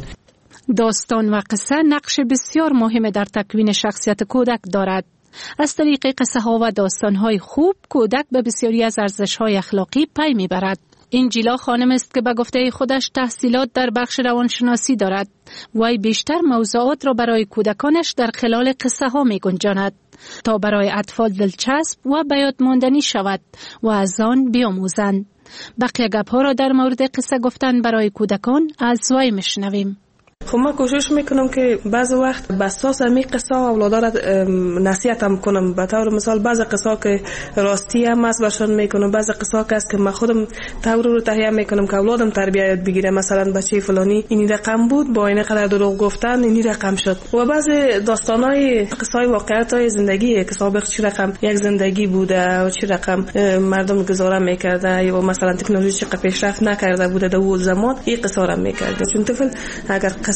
داستان و قصه نقش بسیار مهم در تکوین شخصیت کودک دارد. از طریق قصه ها و داستان های خوب کودک به بسیاری از ارزش های اخلاقی پی میبرد. انجیلا خانم است که به گفته خودش تحصیلات در بخش روانشناسی دارد. وی بیشتر موضوعات را برای کودکانش در خلال قصه ها می گنجاند تا برای اطفال دلچسب و به یاد ماندنی شود و از آن بیاموزند. بقیه گپ ها را در مورد قصه گفتن برای کودکان از وی میشنویم. خب من کوشش میکنم که بعض وقت به اساس همین قصه اولادا را نصیحت هم کنم. به طور مثال بعض قصه که راستی هم است برشان میکنم، بعض قصه که است که من خودم طور رو تهیه میکنم که اولادم تربیت یاد بگیره. مثلا بچه فلانی این رقم بود با این قدر دروغ گفتن این رقم شد. و بعض داستانای قصه های واقعیت زندگی که سابق چه رقم یک زندگی بوده و چه رقم مردم گزاره میکرده یا مثلا تکنولوژی چقدر پیشرفت نکرده بوده در اون زمان این قصه را میکرده. چون طفل اگر قصه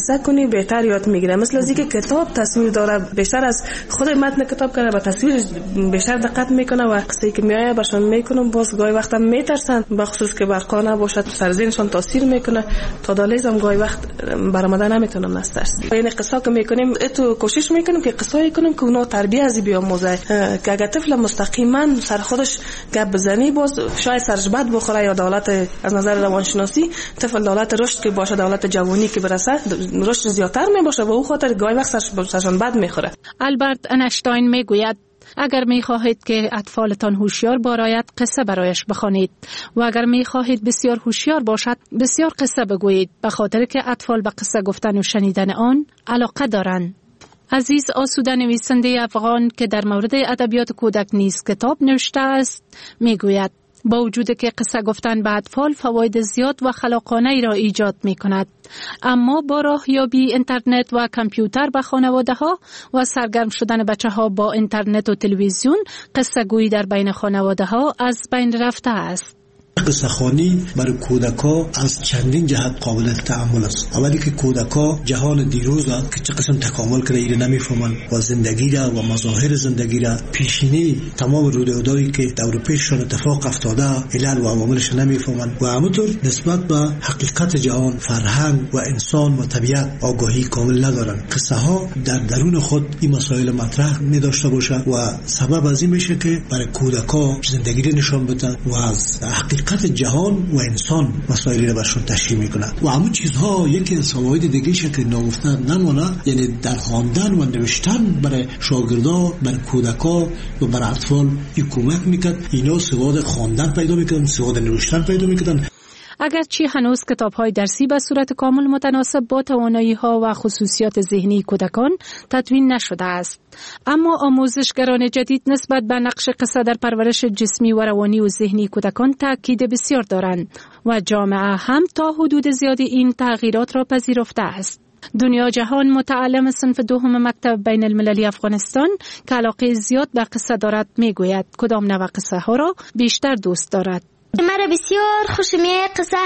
قصه کنی بهتر یاد میگیره. مثل از اینکه کتاب تصویر داره، بیشتر از خود متن کتاب کنه، با تصویر بیشتر دقت میکنه و قصه‌ای که میایه برشون میکنم. باز گاهی وقتا میترسن، به خصوص که برقانه باشد سر ذهنشون تاثیر میکنه. تا دالیزم گاهی وقت برآمده نمیتونم نسترس. یعنی قصه که میکنیم تو کوشش میکنیم که قصه‌ای کنیم که اونا تربیت از بیاموزه، که اگه طفل مستقیما سر خودش گپ بزنی باز شاید سرش بد بخوره، یا دولت از نظر روانشناسی طفل دولت رشد که باشه، دولت جوانی که برسه رشد زیادتر میباشه و او خاطر گاهی وقت سرشان بد میخوره. آلبرت اینشتین میگوید اگر میخواهید که اطفالتان هوشیار باشد قصه برایش بخوانید و اگر میخواهید بسیار هوشیار باشد بسیار قصه بگویید، به خاطر که اطفال به قصه گفتن و شنیدن آن علاقه دارند. عزیز آسوده نویسنده افغان که در مورد ادبیات کودک نیز کتاب نوشته است میگوید با وجود که قصه گفتن به اطفال فواید زیاد و خلاقانه ای را ایجاد می کند، اما با راهیابی اینترنت و کامپیوتر به خانواده ها و سرگرم شدن بچه ها با اینترنت و تلویزیون قصه گویی در بین خانواده ها از بین رفته است. قصه خوانی برای کودکا از چندین جهت قابل تأمل است. اولی که کودکا جهان دیروز را که چه قسم تکامل کرده ایره نمیفهمند و زندگی را و مظاهر زندگی را پیشینی تمام رویدادهایی که دور پیششان اتفاق افتاده علل و عواملش نمیفهمند و همونطور نسبت به حقیقت جهان، فرهنگ و انسان و طبیعت آگاهی کامل ندارند. قصه ها در درون خود این مسائل مطرح می داشته باشه و سبب از این میشه که برای کودکا زندگی را نشان بدن و از حقیقت جهان و انسان مسائلی را برشون تشریح میکنند و همون چیزها یکی از فواید دیگه شکل نگفتن نمونه، یعنی در خواندن و نوشتن برای شاگردا، برای کودکا و برای اطفال این کمک میکرد اینا سواد خواندن پیدا میکردن، سواد نوشتن پیدا میکردن. اگرچه هنوز کتاب‌های درسی به صورت کامل متناسب با توانایی‌ها و خصوصیات ذهنی کودکان تدوین نشده است، اما آموزشگران جدید نسبت به نقش قصه در پرورش جسمی و روانی و ذهنی کودکان تاکید بسیار دارند و جامعه هم تا حدود زیادی این تغییرات را پذیرفته است. دنیا جهان متعلم صنف دوم مکتب بین المللی افغانستان که علاقه زیاد به قصه دارد میگوید کدام نوع قصه ها را بیشتر دوست دارد. مرا بسیار خوش میاد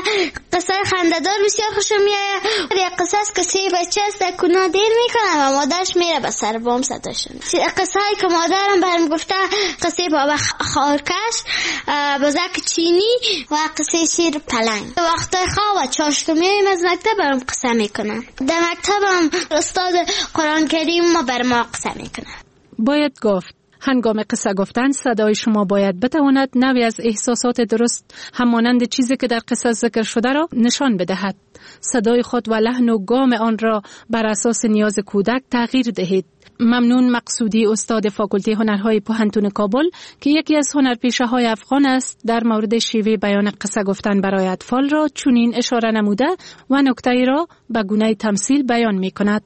قصه خنده‌دار بسیار خوش میاد. یک قصه است که سه بچه است کنا دیر میکنه و مادرش میره به سر بام صداشون. قصه هایی که مادرم برام گفته قصه بابا خارکش، بزک چینی و قصه شیر پلنگ. وقتای خواب و چاشت میایم از مکتب برام قصه میکنن. در مکتبم استاد قرآن کریم ما بر ما قصه میکنه. باید گفت هنگام قصه گفتن صدای شما باید بتواند نوعی از احساسات درست همانند چیزی که در قصه ذکر شده را نشان بدهد. صدای خود و لحن و گام آن را بر اساس نیاز کودک تغییر دهید. ممنون مقصودی استاد فاکولته هنرهای پوهنتون کابل که یکی از هنرپیشه‌های افغان است در مورد شیوه بیان قصه گفتن برای اطفال را چنین اشاره نموده و نکته‌ای را به گونه تمثیل بیان می‌کند.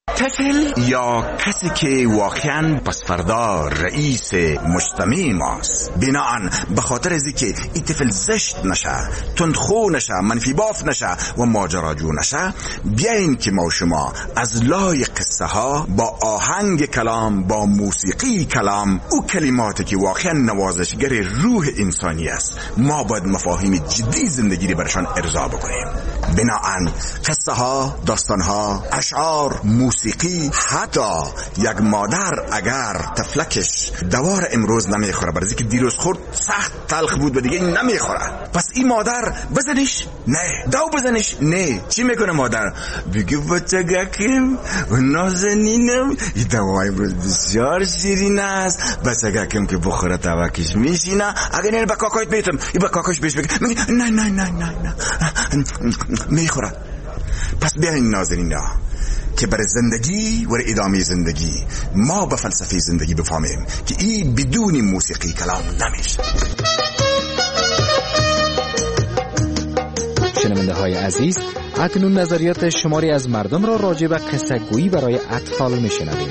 طفل یا کسی که واقعا پس فردا رئیس مجتمع ماست، بناهن به خاطر از که این طفل زشت نشه، تندخو نشه، منفی باف نشه و ماجراجو نشه، بیاین که ما شما از لای قصه ها با آهنگ کلام، با موسیقی کلام، او کلماتی که واقعا نوازشگر روح انسانی است، ما باید مفاهیم جدی زندگی رو برشان ارضا بکنیم. بناهن قصه ها، داستان ها، اشعار، موسیقی، حتی یک مادر اگر تفلکش دوار امروز نمیخوره برای اینکه دیروز خورد سخت تلخ بود و دیگه نمیخوره، پس این مادر بزنش نه، دو بزنش نه، چی میکنه مادر؟ بگه بچگکم و نازنینم این دوا امروز بسیار شیرین است، بچگکم که بخوره توکش میشینه، اگر نه به کاکایت میتم این به کاکاش بهش بگه میگه نه نه نه نه نه میخوره. پس بیاین نازنینا که برای زندگی و ادامه زندگی ما به فلسفه زندگی بفهمیم که این بدون موسیقی کلام نمیشه. شنونده های عزیز، اکنون نظریات شماری از مردم را راجع به قصه گویی برای اطفال میشنویم.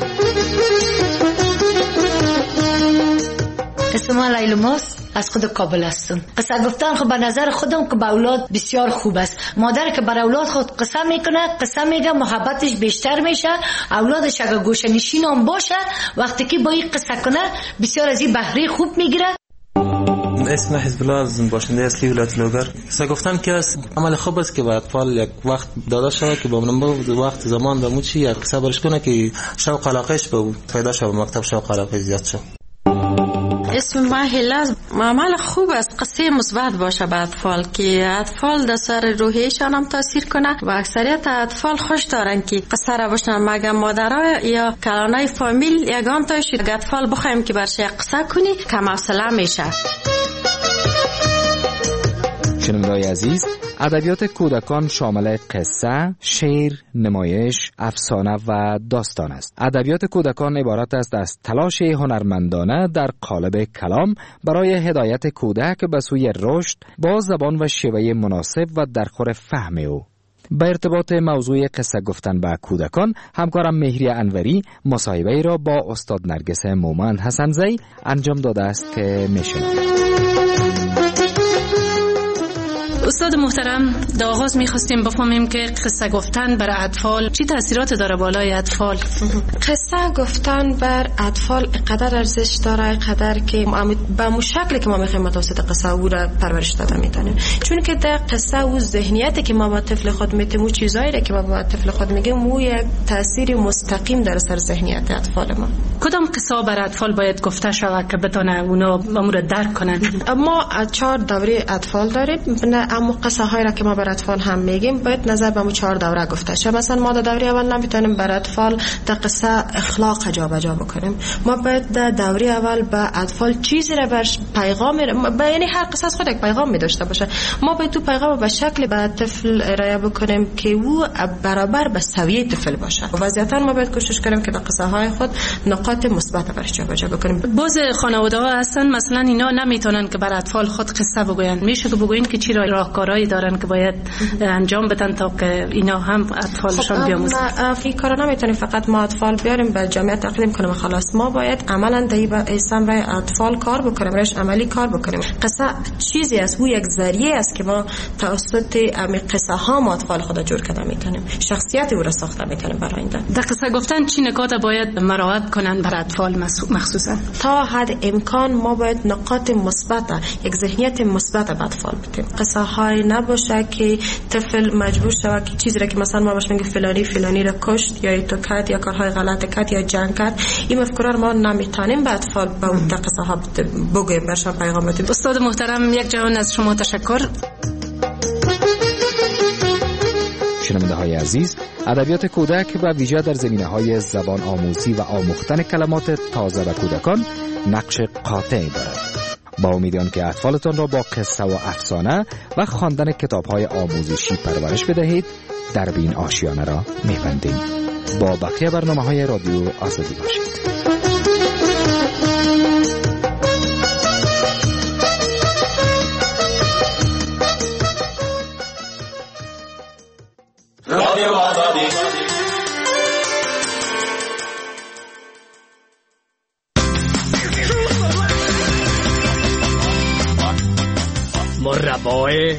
اسم من لیلماست، از خود کابل هستم. قصه گفتن خب به نظر خودم که به اولاد بسیار خوب است. مادر که بر اولاد خود قصه میکنه، قصه میگه، محبتش بیشتر میشه. اولادش اگه گوشه نشین هم باشه، وقتی که با این قصه کنه بسیار از این بهره خوب میگیره. اسم حزب الله از باشنده اصلی ولایت لوگر. قصه گفتن که عمل خوب است که به اطفال یک وقت داده شود که با وقت زمان و موچی یک قصه برش کنه که شوق علاقهش به پیدا شود، مکتب شوق علاقه زیاد شد. اسم ما هلاز. عمل خوب است قصه مثبت باشه به اطفال که اطفال در سر روحیشان هم تاثیر کنه و اکثریت اطفال خوش دارن که قصه را بشنن، مگر مادرای یا کلانای فامیل یگان تا شد اطفال بخوایم که برش قصه کنی کم حوصله میشه. شنونده‌های عزیز، ادبیات کودکان شامل قصه، شعر، نمایش، افسانه و داستان است. ادبیات کودکان عبارت است از تلاش هنرمندانه در قالب کلام برای هدایت کودک به سوی رشد با زبان و شیوه مناسب و در خور فهم او. به ارتباط موضوع قصه گفتن به کودکان، همکارم مهری انوری مصاحبه را با استاد نرگس مومند حسن‌زی انجام داده است که میشنوید. استاد محترم، در آغاز میخواستیم بفهمیم که قصه گفتن بر اطفال چی تاثیرات داره بالای اطفال؟ قصه گفتن بر اطفال قدر ارزش داره، قدر که به مو شکلی که ما میخوایم متوسط قصه او را پرورش داده میتونیم، چون که در قصه او ذهنیتی که ما با طفل خود میتیم و چیزایی که ما با طفل خود میگیم مو یک تاثیر مستقیم در سر ذهنیت اطفال ما. کدام قصه بر اطفال باید گفته شود که بتونه اونا امور درک کنن؟ ما 4 دوره اطفال داریم. اما قصه هایی را که ما بر اطفال هم میگیم باید نظر به 4 دوره گفته شه. مثلا ما در دوره اول نمیتونیم بر اطفال در قصه اخلاق جابجا بکنیم. ما باید در دوره اول به اطفال چیزی را برش پیغام یعنی هر قصه از خود یک پیغام می داشته باشه. ما باید تو پیغام به شکل به طفل ارائه بکنیم که او برابر به سویه طفل باشه. وضعیتا ما باید کوشش کنیم که در قصه های خود نقاط مثبت برش جابجا بکنیم. بعضی خانواده ها هستن مثلا اینا نمیتونن که بر اطفال خود قصه بگوین. میشه که بگوین که چی راهکارهایی دارن که باید انجام بدن تا که اینا هم اطفالشان بیاموزن؟ این کارا نمیتونیم فقط ما اطفال بیاریم به جامعه تقدیم کنیم خلاص. ما باید عملا در اسم برای اطفال کار بکنیم، روش عملی کار بکنیم. قصه چیزی است، او یک ذریعه است که ما توسط قصه ها ما اطفال خود جور کرده میتونیم، شخصیت او را ساخته میتونیم برای آینده. در قصه گفتن چی نکات باید مراعات کنن بر اطفال مخصوصا؟ تا حد امکان ما باید نقاط مثبت، یک ذهنیت مثبت به اطفال بدیم. قصه های نباشه که طفل مجبور شود که چیزی را که مثلا ما باش میگه فلانی را کشت یا تو کرد یا کارهای غلط کرد یا جنگ کرد، این مفکوره ما نمیتونیم به اطفال به اون قصه ها بگیم، برشان پیغام بدیم. استاد محترم، یک جهان از شما تشکر. شنونده های عزیز، ادبیات کودک و ویژه در زمینه های زبان آموزی و آموختن کلمات تازه و کودکان نقش قاطعی دارد. با امیدوارم که اطفالتان را با قصه و افسانه و خواندن کتاب‌های آموزشی پرورش بدهید. در این آشیانه را می‌بندیم. با بقیه برنامه‌های رادیو آزادی باشید. رادیو آزادی. مربای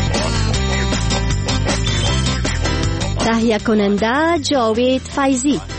تهیه کننده جاوید فیضی.